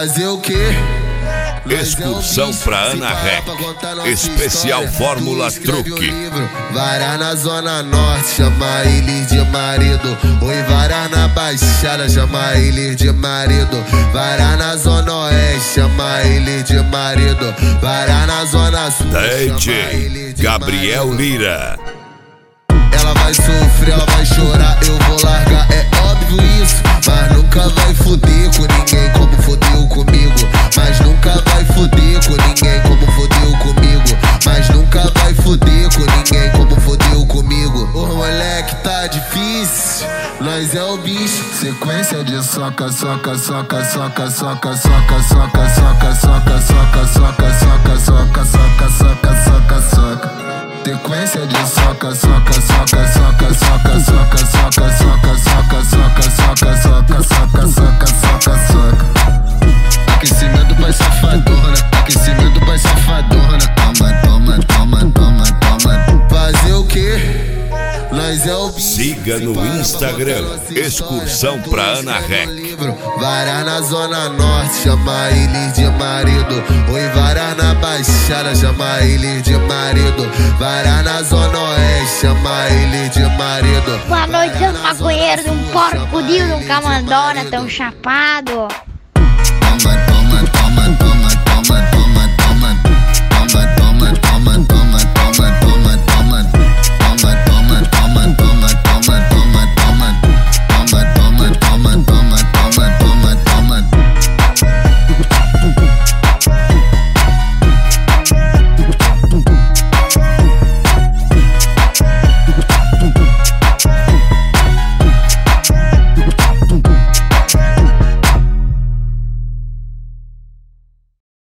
Fazer o quê? Excursão pra Ana Rec, especial Fórmula Truque. Varar na Zona Norte, chama ele de marido. Oi, varar na Baixada, chama ele de marido. Varar na Zona Oeste, chama ele de marido. Varar na Zona Sul, DJ Gabriel Lira. Ela vai sofrer, ela vai chorar, eu vou largar, é óbvio isso. Mas nunca vai fuder com ninguém como fudeu comigo. Mas nunca vai fuder com ninguém como fudeu comigo. Mas nunca vai fuder com ninguém como fudeu comigo. O moleque tá difícil, nós é o bicho. Sequência de soca, soca, soca, soca, soca, soca, soca, soca, soca, soca, soca, soca, soca, soca, soca, soca, soca. Sequência de soca, soca, soca, soca, soca, soca, soca, soca, soca, soca, soca, soca, soca, soca, soca, soca. Aquecimento pra safadona, aquecimento pra safadona. Toma, toma, toma, toma, toma. Fazer o quê? Nós é o bicho. Siga no Instagram, Excursão pra Ana Rec. Varar na Zona Norte, chama ele de marido. Oi, varar na Baixada, chama ele de marido. Varar na Zona Oeste, chama ele de marido. Boa noite, seus maconheiros, um porco de um camandona tão chapado.